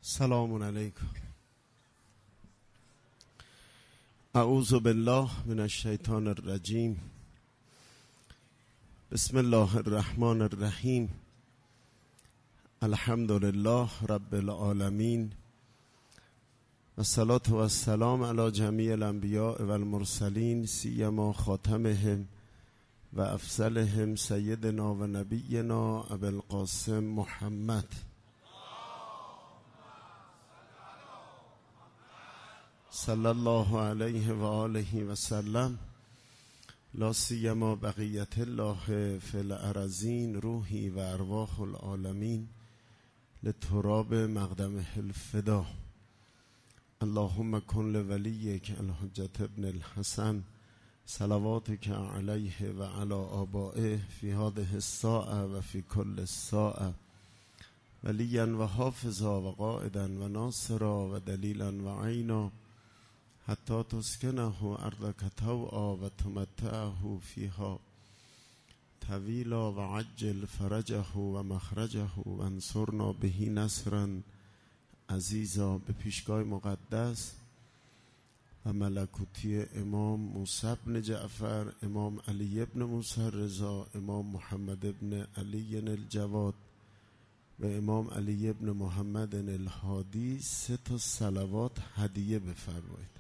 سلام علیکم. اعوذ بالله من الشیطان الرجیم. بسم الله الرحمن الرحیم. الحمد لله رب العالمین و الصلاة و السلام علی جمیع الانبیاء و المرسلین سیما خاتمهم و افضلهم سیدنا و نبینا ابی القاسم محمد صلی الله علیه و آله و سلم. لا سیما بقیت الله فی الارضین روحی و ارواح العالمین لتراب مقدمه الفدا. اللهم کن لولیک الحجة ابن الحسن صلواتک علیه و علی آبائه فی هذه الساعة و فی کل ساعة ولیا و حافظا و قائدا و ناصرا و دلیلا و عینا حتی تسکنه ارضک طوعا و تمتعه فیها طویلا و عجل فرجه و مخرجه و انصرنا به نصرا عزیزا. به پیشگاه مقدس و ملکوتی امام موسی بن جعفر، امام علی ابن موسی رضا، امام محمد ابن علی الجواد و امام علی ابن محمد الهادی 3 صلوات هدیه بفرمایید.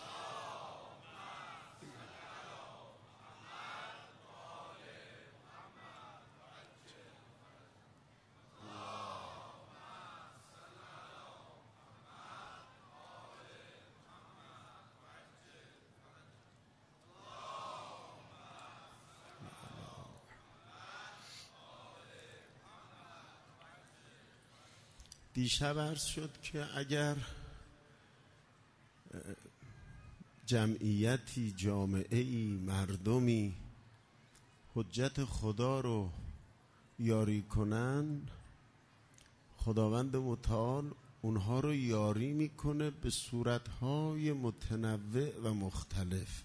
دیشب عرض شد که اگر جمعیتی، جامعه‌ای، مردمی حجت خدا رو یاری کنن، خداوند متعال اونها رو یاری میکنه به صورتهای متنوع و مختلف.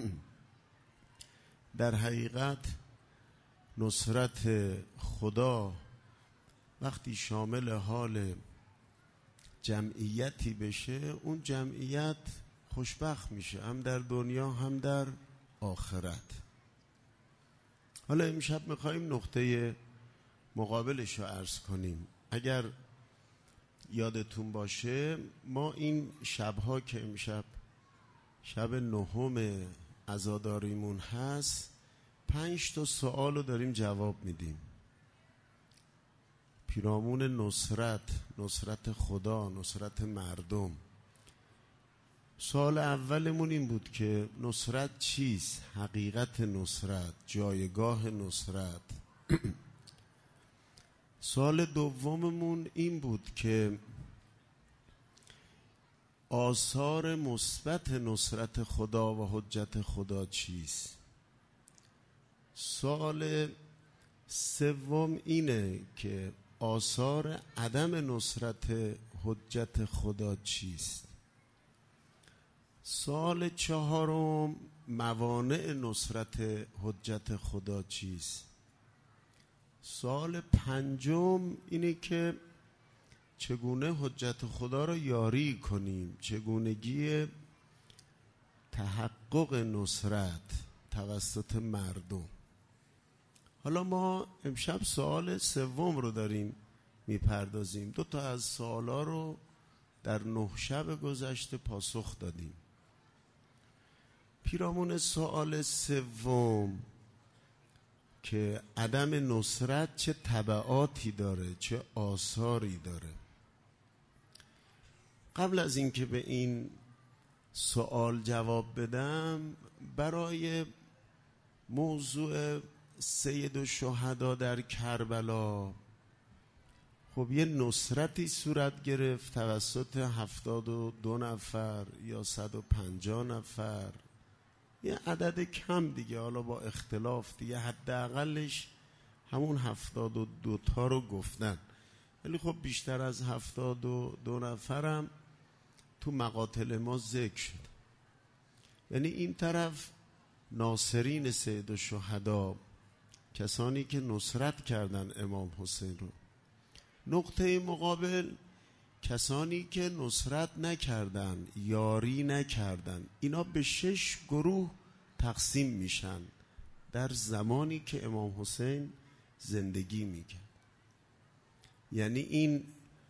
در حقیقت نصرت خدا وقتی شامل حال جمعیتی بشه، اون جمعیت خوشبخت میشه، هم در دنیا هم در آخرت. حالا امشب میخواییم نقطه مقابلش رو عرض کنیم. اگر یادتون باشه ما این شبها که امشب شب 9 عزاداریمون هست 5 سوال رو داریم جواب میدیم. پیرامون نصرت خدا، نصرت مردم. سوال اولمون این بود که نصرت چیست؟ حقیقت نصرت، جایگاه نصرت. سوال دوممون این بود که آثار مثبت نصرت خدا و حجت خدا چیست؟ سوال سوم اینه که آثار عدم نصرت حجت خدا چیست؟ سوال چهارم موانع نصرت حجت خدا چیست؟ سوال پنجم اینه که چگونه حجت خدا رو یاری کنیم، چگونگی تحقق نصرت توسط مردم. حالا ما امشب سوال سوم رو داریم میپردازیم. 2 از سوالا رو در 9 شب گذشته پاسخ دادیم. پیرامون سوال سوم که عدم نصرت چه تبعاتی داره، چه آثاری داره، قبل از اینکه به این سوال جواب بدم، برای موضوع سید الشهدا در کربلا خب یه نصرتی صورت گرفت توسط 72 نفر یا 150 نفر، یه عدد کم دیگه، حالا با اختلاف دیگه، حداقلش همون 72 تا رو گفتن، ولی خب بیشتر از 72 نفرم تو مقاتل ما ذکر شد. یعنی این طرف ناصرین سید الشهدا، کسانی که نصرت کردن امام حسین رو، نقطه مقابل کسانی که نصرت نکردن، یاری نکردن، اینا به 6 گروه تقسیم میشن در زمانی که امام حسین زندگی میکرد. یعنی این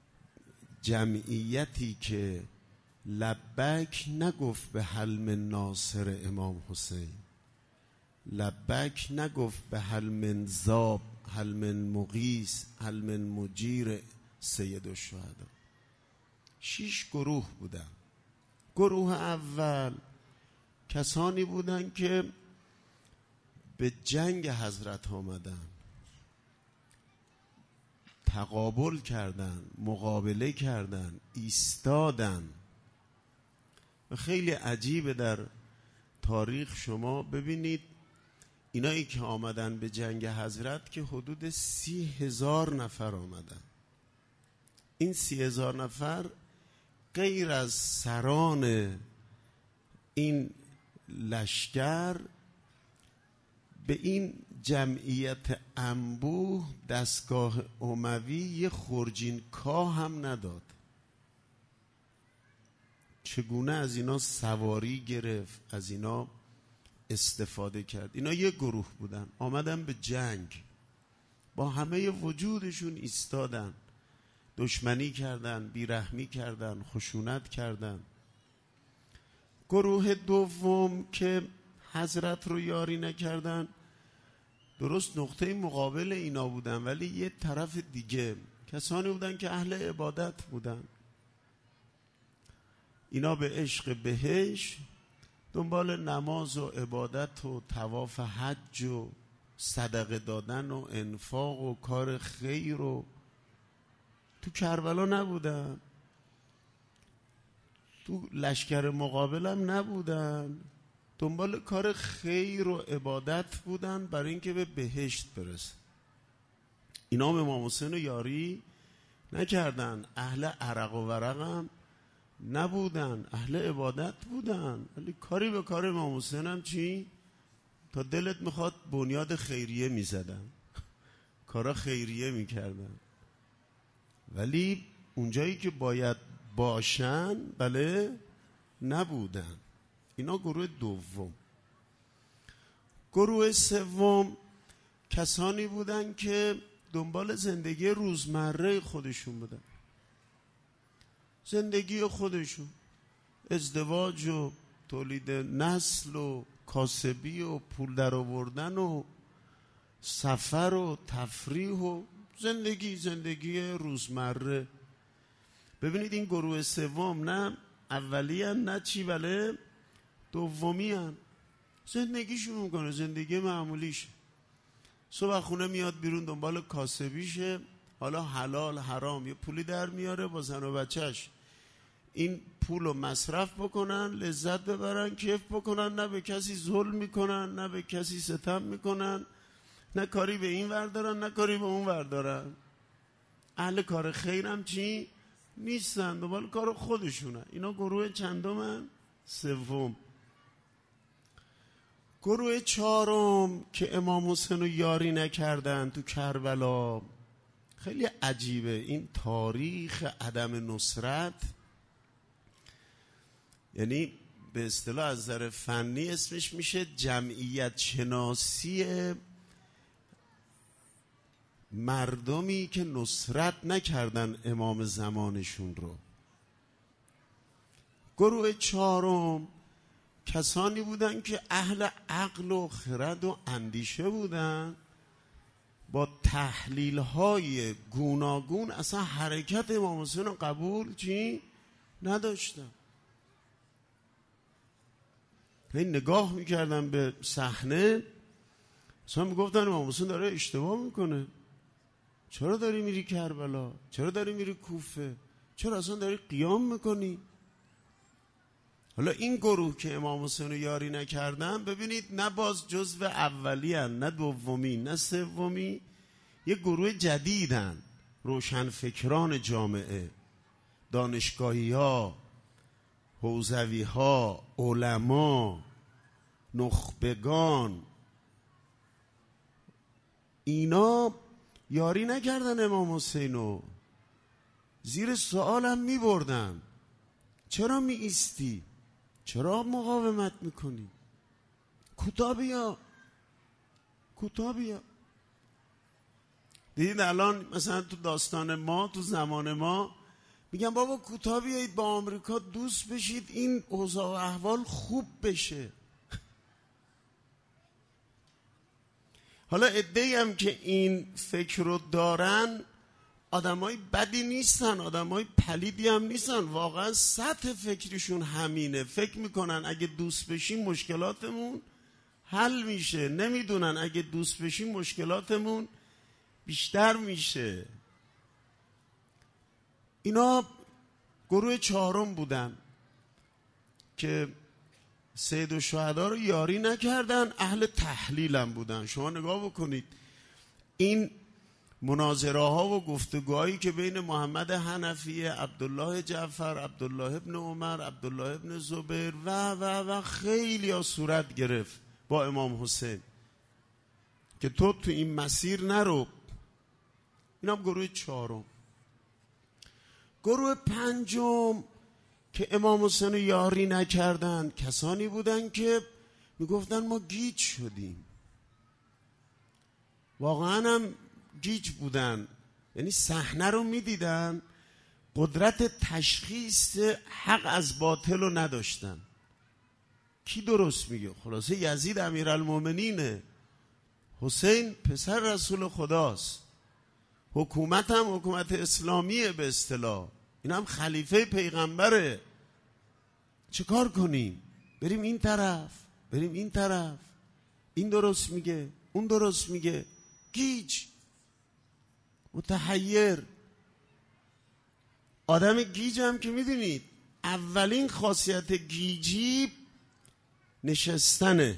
جمعیتی که لبک نگفت به حلم ناصر امام حسین، لبک نگفت به حلم ذاب، حلم مغیث، حلم مجیر سید الشهدا، 6 گروه بودن. گروه اول کسانی بودن که به جنگ حضرت آمدن، تقابل کردن، مقابله کردن، ایستادن. و خیلی عجیبه در تاریخ شما ببینید اینایی که آمدن به جنگ حضرت که حدود 30,000 نفر آمدن. این 30,000 نفر غیر از سران این لشکر به این جمعیت انبوه دستگاه اموی یه خرجین کاه هم نداد. چگونه از اینا سواری گرفت، از اینا استفاده کرد. اینا یه گروه بودن، آمدن به جنگ، با همه وجودشون ایستادن، دشمنی کردن، بیرحمی کردن، خشونت کردن. گروه دوم که حضرت رو یاری نکردن، درست نقطه مقابل اینا بودن ولی یه طرف دیگه، کسانی بودن که اهل عبادت بودن. اینا به عشق بهش دنبال نماز و عبادت و طواف حج و صدقه دادن و انفاق و کار خیر و تو کربلا نبودن، تو لشکر مقابلم نبودن، دنبال کار خیر و عبادت بودن برای اینکه به بهشت برسن. اینا امام حسین رو یاری نکردن، اهل عرق و ورق هم نبودن، اهل عبادت بودن، ولی کاری به کار امام حسین هم چی؟ تا دلت میخواد بنیاد خیریه میزدن، کارا خیریه میکردن، ولی اونجایی که باید باشن بله نبودن. اینا گروه دوم. گروه سوم کسانی بودن که دنبال زندگی روزمره خودشون بودن، زندگی خودشون، ازدواج و تولید نسل و کاسبی و پول در آوردن و سفر و تفریح و زندگی روزمره. ببینید این گروه سوم نه اولی هن نه چی بله دومی هن. زندگیشون میکنه، زندگی معمولیش، صبح خونه میاد بیرون دنبال کاسبیشه، حالا حلال حرام یه پولی در میاره با زن و بچهش، این پول رو مصرف بکنن، لذت ببرن، کیف بکنن، نه به کسی ظلم میکنن نه به کسی ستم میکنن، نه کاری به این ور دارن نه کاری به اون ور دارن. اهل کار خیرم چی نیستن، دنبال کار خودشونن. اینا گروه چندمن؟ سوم. گروه چهارم که امام حسین رو یاری نکردن تو کربلا. خیلی عجیبه این تاریخ عدم نصرت، یعنی به اصطلاح از نظر فنی اسمش میشه جمعیت شناسی مردمی که نصرت نکردن امام زمانشون رو. گروه چهارم کسانی بودن که اهل عقل و خرد و اندیشه بودن، با تحلیل های گوناگون اصلا حرکت امام حسین رو قبول چی نداشتن. این نگاه میکردن به صحنه، اصلا میگفتن امام حسین داره اشتباه میکنه، چرا داری میری کربلا، چرا داری میری کوفه، چرا اصلا داری قیام میکنی؟ حالا این گروه که امام حسین رو یاری نکردن، ببینید نه باز جزو اولی هن، نه دومی نه سومی، یه گروه جدیدن، روشنفکران جامعه، دانشگاهی ها، حوزوی ها، علما، نخبگان، اینا یاری نکردن امام حسین رو. زیر سوالم می بردن. چرا می ایستی؟ چرا مقاومت میکنی؟ کوتاه بیا. دیدید الان مثلا تو داستان ما، تو زمان ما میگن بابا کوتاه بیایید با آمریکا دوست بشید، این اوضاع و احوال خوب بشه. حالا عده‌ای هم که این فکر رو دارن آدمای بدی نیستن، آدمای پلیدی هم نیستن، واقعا سطح فکرشون همینه. فکر میکنن اگه دوست بشیم مشکلاتمون حل میشه، نمیدونن اگه دوست بشیم مشکلاتمون بیشتر میشه. اینا گروه 4 بودن که سید الشهدا رو یاری نکردن، اهل تحلیل هم بودن. شما نگاه بکنید این مناظره ها و گفتگوهایی که بین محمد حنفی، عبدالله جعفر، عبدالله ابن عمر، عبدالله ابن زبیر و خیلی ها صورت گرفت با امام حسین که تو این مسیر نرو. این هم گروه 4. گروه 5 که امام حسین رو یاری نکردن کسانی بودن که میگفتن ما گیج شدیم. واقعا هم گیج بودن، یعنی صحنه رو میدیدن، قدرت تشخیص حق از باطل رو نداشتن. کی درست میگه؟ خلاصه یزید امیرالمومنینه، حسین پسر رسول خداست، حکومت هم حکومت اسلامیه به اصطلاح، این هم خلیفه پیغمبره. چه کار کنیم؟ بریم این طرف، بریم این طرف، این درست میگه، اون درست میگه. گیج، متحیر. آدم گیج هم که میدونید اولین خاصیت گیجی نشستنه،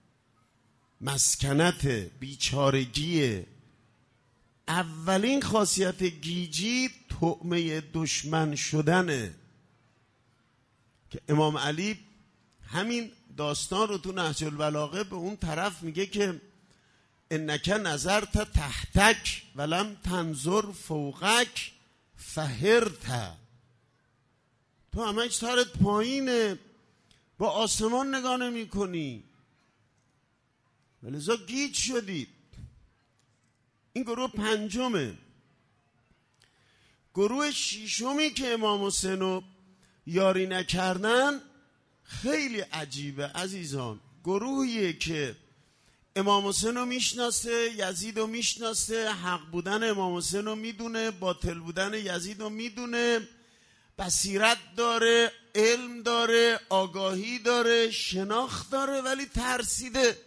مسکنت، بیچارگیه. اولین خاصیت گیجی طعمه دشمن شدنه که امام علی همین داستان رو تو نهج البلاغه به اون طرف میگه که انک نظرت تحتک ولم تنظر فوقک فهرت. تو همه سرت پایینه، با آسمان نگاه نمی کنی، ولذا گیج شدید. این گروه 5. گروه 6 که امام حسین رو یاری نکردن خیلی عجیبه عزیزان. گروهیه که امام حسین رو میشناسه، یزید رو میشناسه، حق بودن امام حسین رو میدونه، باطل بودن یزید رو میدونه، بصیرت داره، علم داره، آگاهی داره، شناخت داره، ولی ترسیده.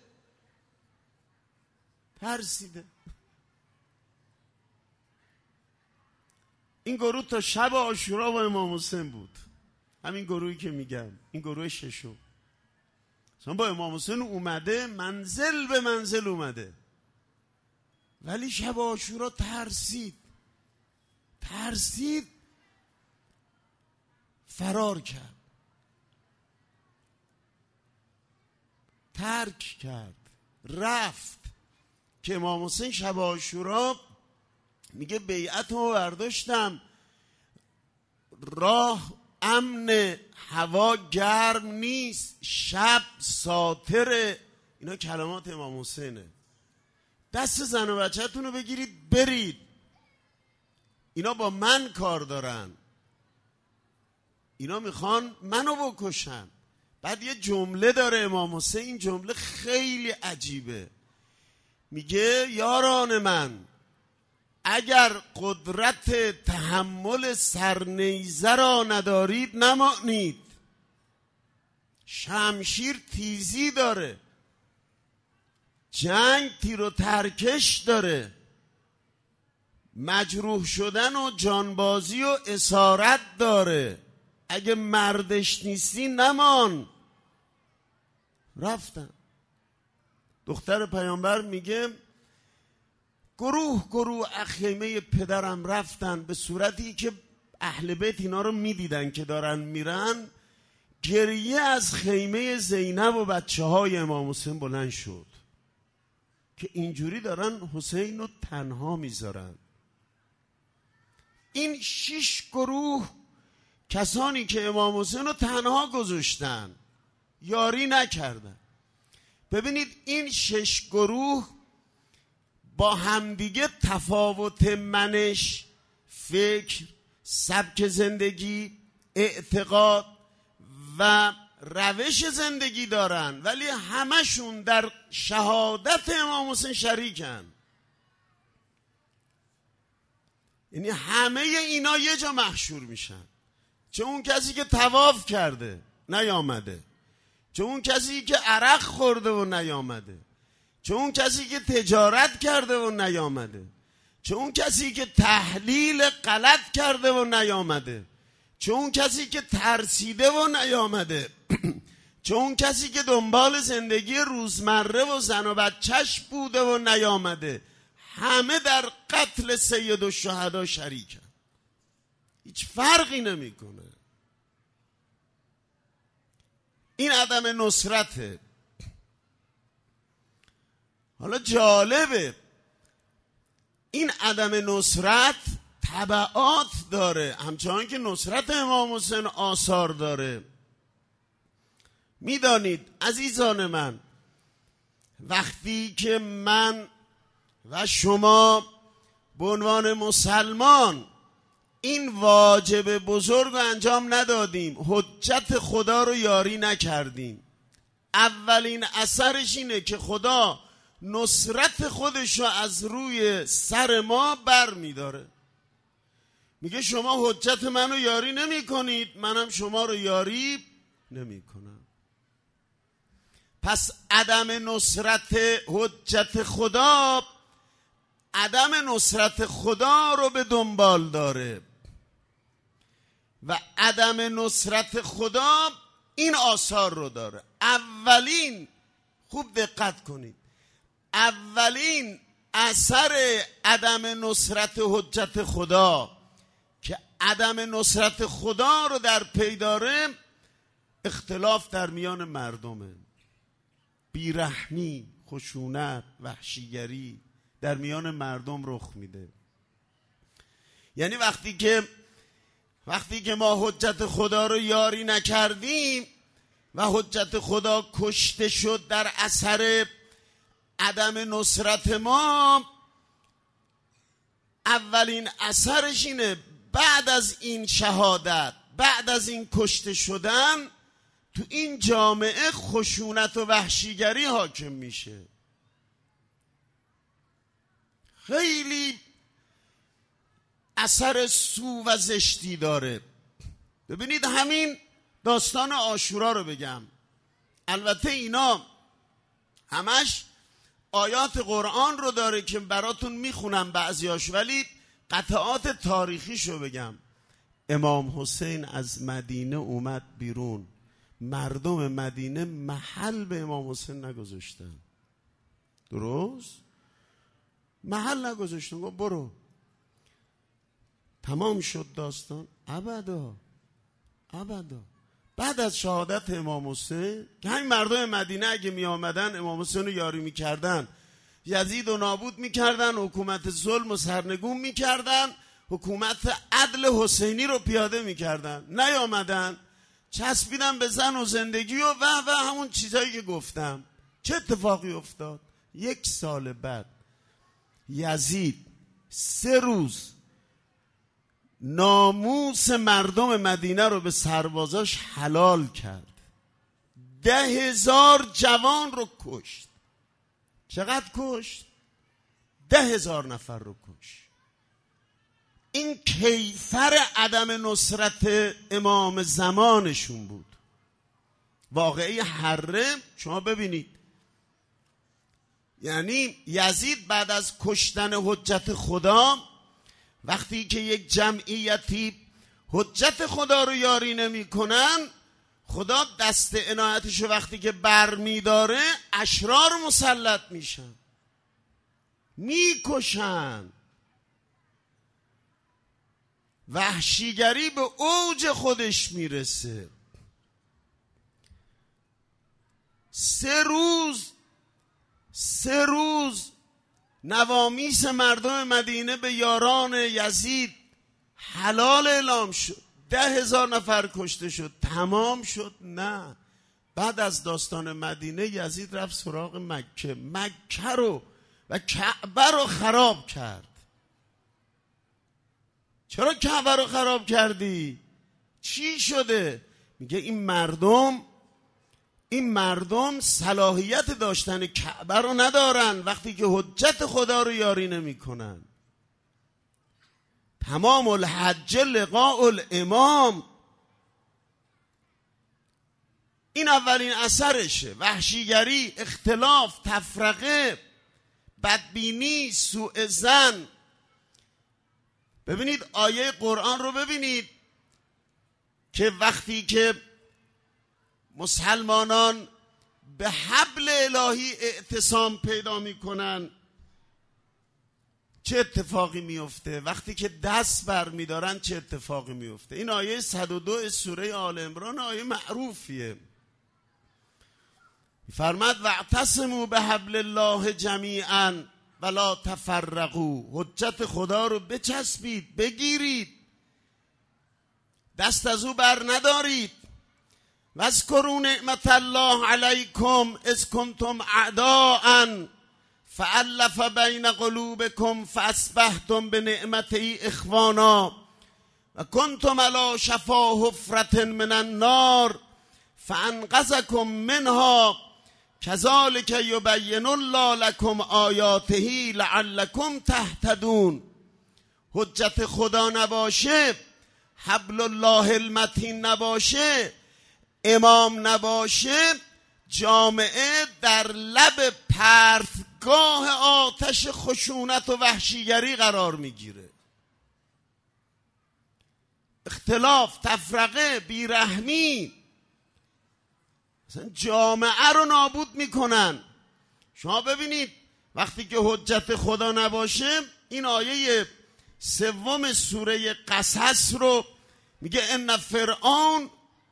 این گروه تا شب عاشورا با امام حسین بود. همین گروهی که میگم، این گروه 6 با امام حسین اومده، منزل به منزل اومده، ولی شب عاشورا ترسید، فرار کرد، ترک کرد، رفت. که امام حسین شب عاشورا میگه بیعت رو برداشتم، راه امن، هوا گرم نیست، شب ساتره. اینا کلمات امام حسینه. دست زن و بچه‌تون رو بگیرید برید، اینا با من کار دارن، اینا میخوان منو بکشن. بعد یه جمله داره امام حسین، این جمله خیلی عجیبه، میگه یاران من اگر قدرت تحمل سرنیزه را ندارید نمانید. شمشیر تیزی داره، جنگ تیر و ترکش داره، مجروح شدن و جانبازی و اسارت داره. اگه مردش نیستی نمان. رفتن. دختر پیامبر میگه گروه خیمه پدرم رفتن، به صورتی که اهل بیت اینا رو میدیدن که دارن میرن. گریه از خیمه زینب و بچه های امام حسین بلند شد که اینجوری دارن حسین رو تنها میذارن. این 6 گروه کسانی که امام حسین رو تنها گذاشتن، یاری نکردن. ببینید این 6 گروه با همدیگه تفاوت منش، فکر، سبک زندگی، اعتقاد و روش زندگی دارن، ولی همشون در شهادت امام حسین شریکن. یعنی همه اینا یه جا محشور میشن. چه اون کسی که طواف کرده نیامده، چه اون کسی که عرق خورده و نیامده، چه اون کسی که تجارت کرده و نیامده، چه اون کسی که تحلیل غلط کرده و نیامده، چه اون کسی که ترسیده و نیامده، چه اون کسی که دنبال زندگی روزمره و زن و بچهش بوده و نیامده. همه در قتل سید الشهدا شریکن، هیچ فرقی نمیکنه. این عدم نصرته. حالا جالبه این عدم نصرت تبعات داره، همچنان که نصرت امام حسین آثار داره. میدانید عزیزان من، وقتی که من و شما به عنوان مسلمان این واجب بزرگ رو انجام ندادیم، حجت خدا رو یاری نکردیم، اولین اثرش اینه که خدا نصرت خودش رو از روی سر ما بر میداره. میگه شما حجت منو یاری نمی کنید، منم شما رو یاری نمی کنم. پس عدم نصرت حجت خدا عدم نصرت خدا رو به دنبال داره و عدم نصرت خدا این آثار رو داره. اولین، خوب دقت کنید، اولین اثر عدم نصرت حجت خدا که عدم نصرت خدا رو در پی داره، اختلاف در میان مردمه، بیرحمی، خشونت، وحشیگری در میان مردم رخ میده. یعنی وقتی که ما حجت خدا رو یاری نکردیم و حجت خدا کشته شد در اثر عدم نصرت ما، اولین اثرش اینه بعد از این شهادت، بعد از این کشته شدن، تو این جامعه خشونت و وحشیگری حاکم میشه. خیلی اثر سو و زشتی داره. ببینید همین داستان عاشورا رو بگم، البته اینا همش آیات قرآن رو داره که براتون میخونم بعضیاش، ولی قطعات تاریخیشو بگم. امام حسین از مدینه اومد بیرون، مردم مدینه محل به امام حسین نگذاشتن. درست؟ محل نگذاشتن، گفت برو. تمام شد داستان؟ ابدا. بعد از شهادت امام حسین که همین مردم مدینه اگه می آمدن امام حسین رو یاری می کردن، یزید رو نابود می کردن، حکومت ظلم و سرنگون می کردن، حکومت عدل حسینی رو پیاده می کردن. نیامدن، چسبیدن به زن و زندگی و همون چیزایی که گفتم. چه اتفاقی افتاد؟ 1 سال بعد یزید 3 روز ناموس مردم مدینه رو به سربازاش حلال کرد. 10,000 جوان رو کشت. چقدر کشت؟ 10,000 نفر رو کشت. این کیفر عدم نصرت امام زمانشون بود. واقعی حره شما ببینید، یعنی یزید بعد از کشتن حجت خدا، وقتی که یک جمعیتی حجت خدا رو یاری نمی کنن، خدا دست عنایتش وقتی که بر می داره، اشرار مسلط میشن، میکشن. وحشیگری به اوج خودش میرسه. 3 روز نوامیس مردم مدینه به یاران یزید حلال اعلام شد، 10,000 نفر کشته شد، تمام شد؟ نه. بعد از داستان مدینه یزید رفت سراغ مکه رو و کعبه رو خراب کرد. چرا کعبه رو خراب کردی؟ چی شده؟ میگه این مردم صلاحیت داشتن کعبه رو ندارن وقتی که حجت خدا رو یاری نمی کنن. تمام الحج لقاء الامام، این اولین اثرشه. وحشیگری، اختلاف، تفرقه، بدبینی، سوء ظن. ببینید آیه قرآن رو ببینید که وقتی که مسلمانان به حبل الهی اعتصام پیدا میکنن چه اتفاقی میفته؟ وقتی که دست بر میدارن چه اتفاقی میفته؟ این آیه 102 سوره آل عمران آیه معروفیه. فرمود واعتصموا بحبل الله جمیعا ولا تفرقوا. حجت خدا رو بچسبید، بگیرید، دست از او بر ندارید. واذکروا نعمت الله علیکم اذ کنتم اعداء فألف بین قلوبکم فاصبحتم بنعمته اخوانا و کنتم علی شفا حفرة من النار فانقذکم منها کذالک یبین الله لکم آیاته لعلکم تهتدون. حجت خدا نباشه، حبل الله المتین نباشه، امام نباشه، جامعه در لب پرتگاه آتش خشونت و وحشیگری قرار میگیره. اختلاف، تفرقه، بیرحمی مثلا جامعه رو نابود میکنن. شما ببینید وقتی که حجت خدا نباشه، این آیه 3 سوره قصص رو میگه ان فرعون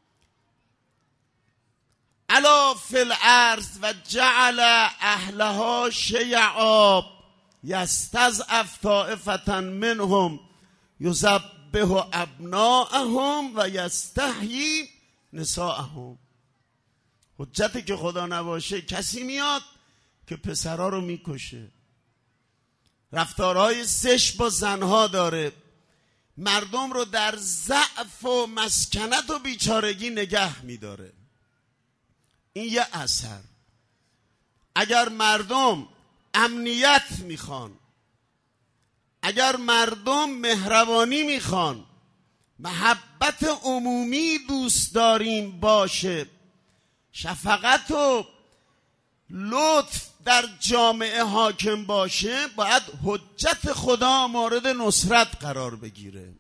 علا فی الارض و جعل اهلها شیعا یستضعف طائفة منهم یذبح ابناءهم و یستحیی نساءهم. حجتی که خدا نباشه کسی میاد که پسرها رو میکشه، رفتارهای زشت با زنها داره، مردم رو در ضعف و مسکنت و بیچارگی نگه میداره. این یه اثر. اگر مردم امنیت میخوان، اگر مردم مهربانی میخوان، محبت عمومی دوست داریم باشه، شفقت و لطف در جامعه حاکم باشه، باید حجت خدا مورد نصرت قرار بگیره.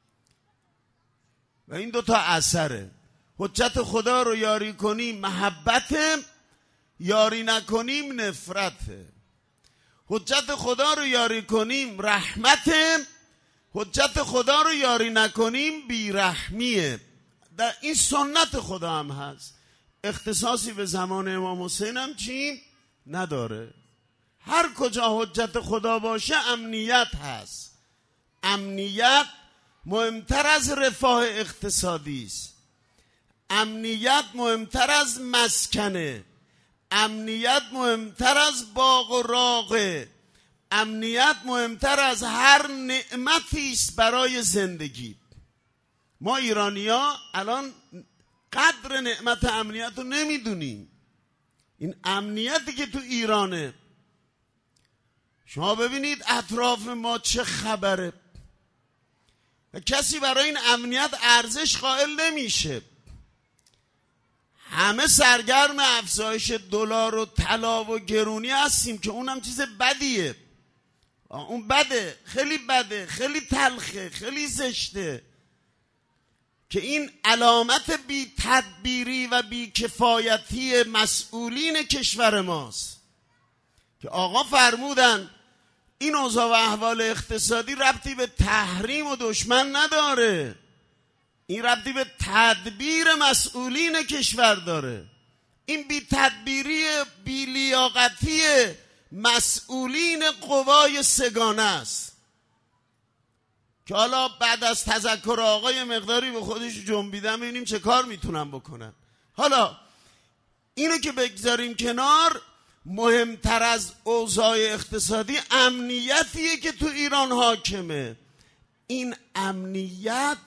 و این 2 اثره. حجت خدا رو یاری کنیم محبت، یاری نکنیم نفرت. حجت خدا رو یاری کنیم رحمت، حجت خدا رو یاری نکنیم بیرحمیه. در این سنت خدا هم هست، اختصاصی به زمان امام حسین هم چی نداره. هر کجا حجت خدا باشه امنیت هست. امنیت مهمتر از رفاه اقتصادی است. امنیت مهمتر از مسکنه. امنیت مهمتر از باغ و راغه. امنیت مهمتر از هر نعمتی است برای زندگی. ما ایرانی‌ها الان قدر نعمت امنیت رو نمیدونیم. این امنیتی که تو ایرانه، شما ببینید اطراف ما چه خبره و کسی برای این امنیت ارزش قائل نمیشه. همه سرگرم افزایش دلار و طلا و گرونی هستیم که اونم چیز بدیه. اون بده، خیلی بده، خیلی تلخه، خیلی زشته که این علامت بی تدبیری و بی کفایتی مسئولین کشور ماست که آقا فرمودن این اوضاع و احوال اقتصادی ربطی به تحریم و دشمن نداره، این ربطی به تدبیر مسئولین کشور داره. این بی تدبیری، بی لیاقتی مسئولین قوای سگانه است که حالا بعد از تذکر آقای مقداری به خودش جنبیدن ببینیم چه کار میتونن بکنن. حالا اینو که بگذاریم کنار، مهمتر از اوضاع اقتصادی امنیتیه که تو ایران حاکمه. این امنیت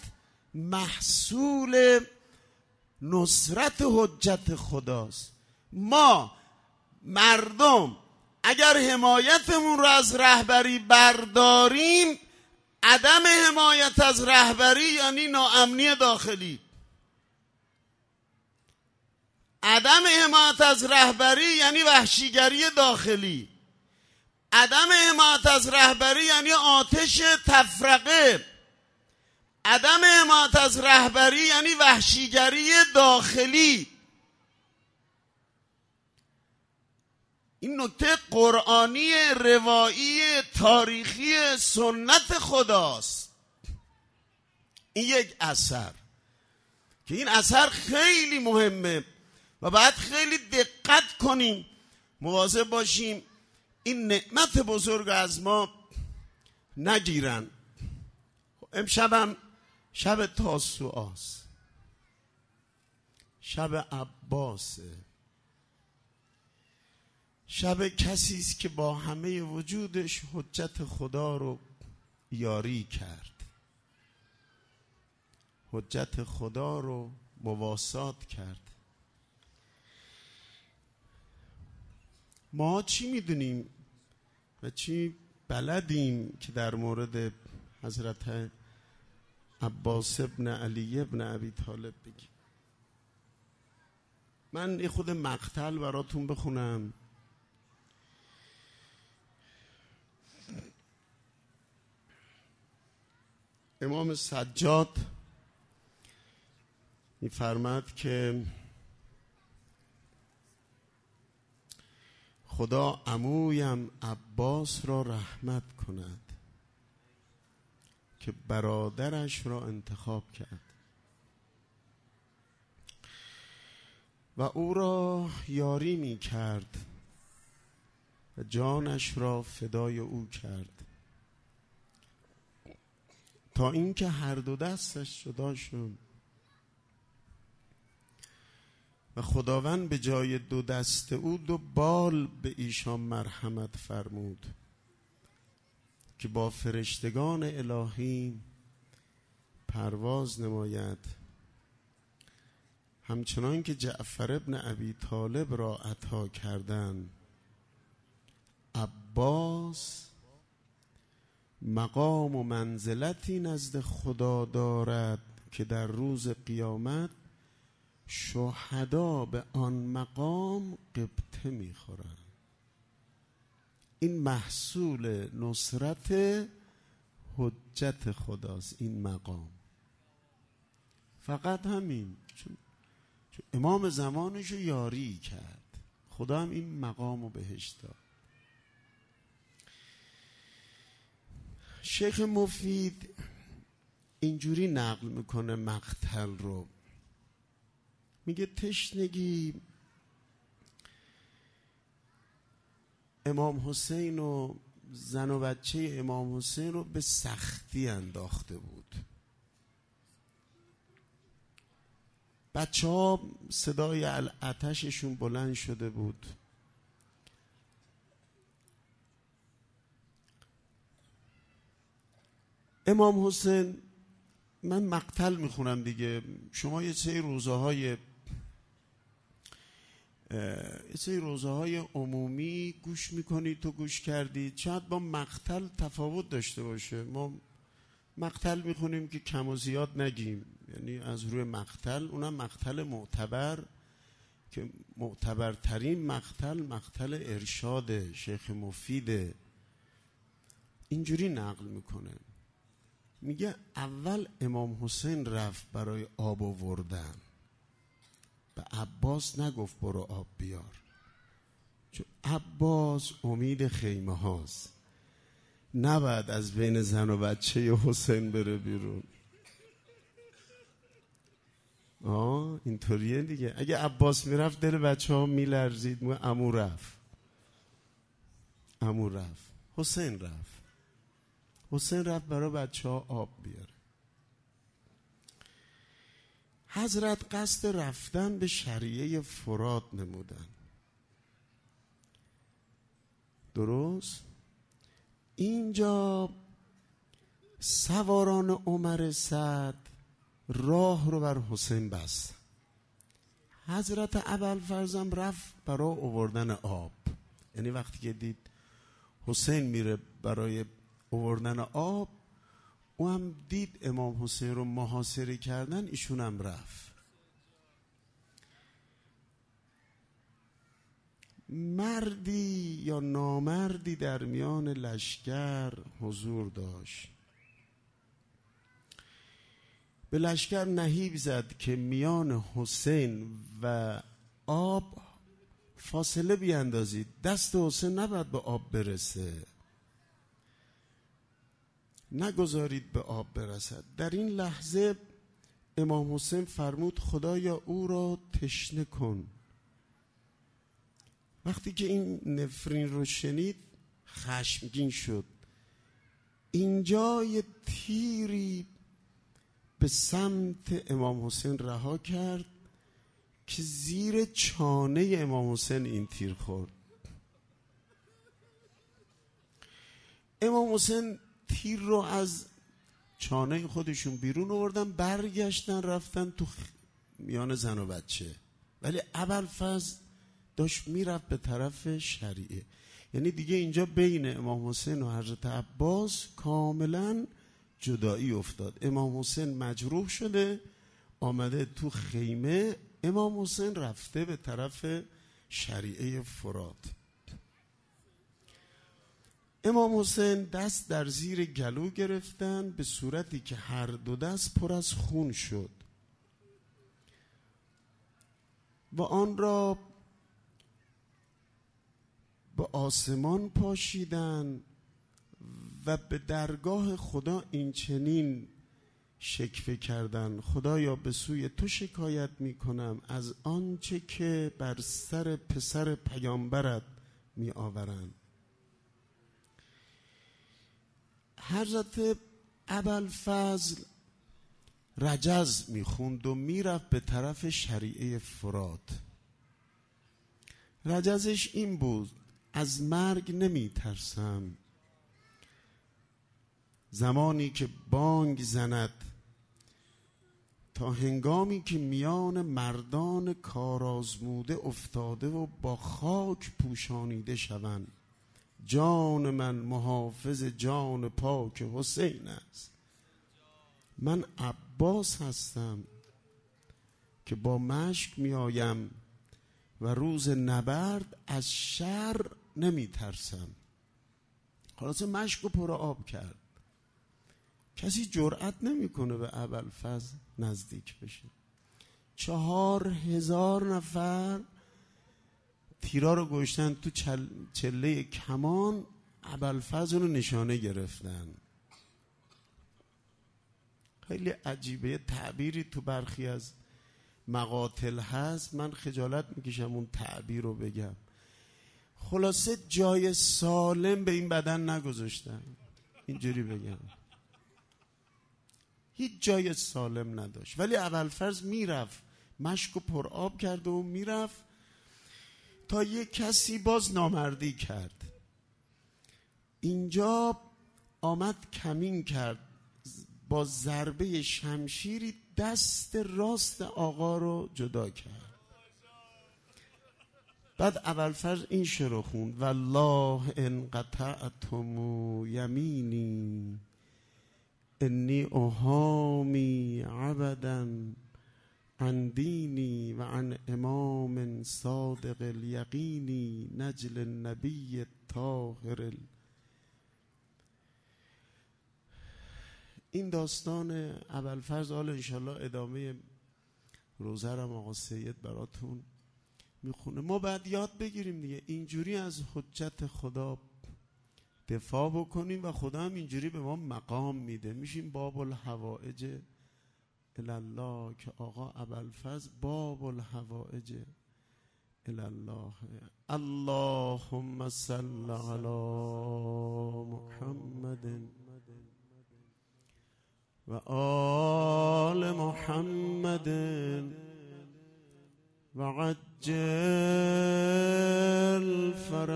محصول نصرت حجت خداست. ما مردم اگر حمایتمون رو از رهبری برداریم، عدم حمایت از رهبری یعنی ناامنی داخلی. عدم حمایت از رهبری یعنی وحشیگری داخلی. عدم حمایت از رهبری یعنی آتش تفرقه. عدم حمایت از رهبری یعنی وحشیگری داخلی. این نکته قرآنی، روایی، تاریخی سنت خداست. این یک اثر که این اثر خیلی مهمه و باید خیلی دقت کنیم، مواظب باشیم این نعمت بزرگ از ما نگیرن. امشبم شب تاسوعاست، شب عباسه، شب کسی است که با همه وجودش حجت خدا رو یاری کرد، حجت خدا رو مواسات کرد. ما چی میدونیم و چی بلدیم که در مورد حضرت عباس ابن علی ابن ابی طالب بگیم؟ من یه خود مقتل براتون بخونم. امام سجاد می‌فرماد که خدا عمویم عباس را رحمت کند که برادرش را انتخاب کرد و او را یاری می کرد و جانش را فدای او کرد تا اینکه هر دو دستش جدا شد و خداوند به جای دو دست او دو بال به ایشان مرحمت فرمود که با فرشتگان الهی پرواز نماید، همچنان که جعفر ابن ابی طالب را عطا کردند. عباس مقام و منزلتی نزد خدا دارد که در روز قیامت شهدا به آن مقام غبطه میخورند. این محصول نصرت حجت خداست. این مقام فقط همین، چون امام زمانشو یاری کرد، خدا هم این مقامو بهش داد. شیخ مفید اینجوری نقل میکنه مقتل رو، میگه تشنگی امام حسین و زن و بچه امام حسین رو به سختی انداخته بود. بچه ها صدای آتششون بلند شده بود. امام حسین، من مقتل میخونم دیگه، شما یه سری روزه های عمومی گوش میکنید، تو گوش کردید، شاید با مقتل تفاوت داشته باشه. ما مقتل میخونیم که کم و زیاد نگیم، یعنی از روی مقتل، اونم مقتل معتبر که معتبرترین مقتل ارشاد شیخ مفیده. اینجوری نقل میکنه، میگه اول امام حسین رفت برای آب آوردن، به عباس نگفت برو آب بیار، چون عباس امید خیمه هاست، نباید از بین زن و بچه حسین بره بیرون. اینطوریه دیگه. اگه عباس میرفت دل بچه ها میلرزید، میگه عمو رفت، حسین رفت. حسین رفت برای بچه ها آب بیاره. حضرت قصد رفتن به شریعه فرات نمودن. درست؟ اینجا سواران عمر سعد راه رو بر حسین بست. حضرت ابوالفضل رفت برای آوردن آب. یعنی وقتی که دید حسین میره برای آوردن آب، او هم دید امام حسین رو محاصره کردن، ایشون هم رفت. مردی یا نامردی در میان لشکر حضور داشت. به لشکر نهیب زد که میان حسین و آب فاصله بیاندازید، دست حسین نباید به آب برسه، نگذارید به آب برسد. در این لحظه امام حسین فرمود خدایا او را تشنه کن. وقتی که این نفرین رو شنید خشمگین شد. اینجا یه تیری به سمت امام حسین رها کرد که زیر چانه امام حسین این تیر خورد. امام حسین تیر رو از چانه خودشون بیرون آوردن، برگشتن رفتن تو میان زن و بچه. ولی ابوالفضل داشت میرفت به طرف شریعه. یعنی دیگه اینجا بین امام حسین و حضرت عباس کاملا جدایی افتاد. امام حسین مجروح شده آمده تو خیمه، امام حسین رفته به طرف شریعه فرات. امام حسین دست در زیر گلو گرفتن به صورتی که هر دو دست پر از خون شد و آن را به آسمان پاشیدن و به درگاه خدا این چنین شکوه کردن خدایا به سوی تو شکایت می کنم از آنچه که بر سر پسر پیامبرت می آورند. حضرت ابوالفضل رجز می خوند و می رفت به طرف شریعه فرات. رجزش این بود از مرگ نمی ترسم، زمانی که بانگ زند تا هنگامی که میان مردان کارآزموده افتاده و با خاک پوشانیده شوند. جان من محافظ جان پاک حسین است. من عباس هستم که با مشک میآیم و روز نبرد از شر نمی ترسم. خلاصه مشک رو پر آب کرد. کسی جرأت نمیکنه به ابوالفضل نزدیک بشه. 4000 نفر تیرا رو گشتن تو چله کمان، ابوالفضل رو نشانه گرفتن. خیلی عجیبه، تعبیری تو برخی از مقاتل هست، من خجالت میکشم اون تعبیر رو بگم. خلاصه جای سالم به این بدن نگذاشتن، اینجوری بگم، هیچ جای سالم نداشت. ولی ابوالفضل میرفت مشک و پر آب کرده و میرفت تا یک کسی باز نامردی کرد. اینجا آمد کمین کرد، با ضربه شمشیری دست راست آقا رو جدا کرد. بعد ابوالفضل این شعر خوند والله ان قطعتم یمینی انی احامی عبدا عن دینی و عن امام صادق الیقینی نجل النبی الطاهر. این داستان ابوالفضل. حالا انشالله ادامه روزه رو آقا سید براتون میخونه. ما بعد یاد بگیریم دیگه اینجوری از حجت خدا دفاع بکنیم و خدا هم اینجوری به ما مقام میده. میشیم باب الحوائج الالله که آقا ابوالفضل باب الحوائج الالله. اللهم صل علی محمد و آل محمد و عجل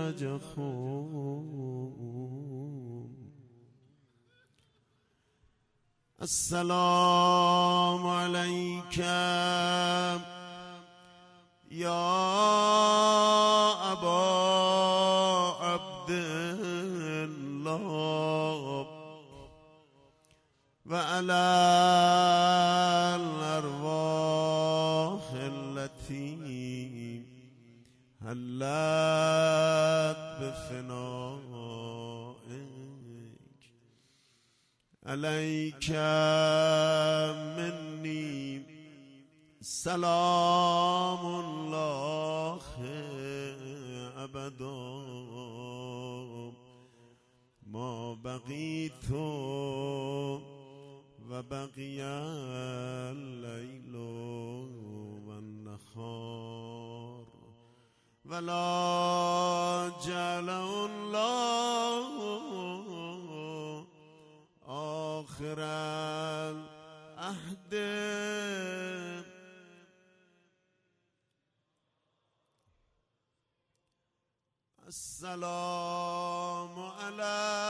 فرجهم. السلام علیک یا ابا عبدالله و علی الارواح التي حلت بفنائك علیک منی سلام الله ابدا ما بقیت و بقی اللیل و النهار ولا جعل الله آخر العهد السلام علی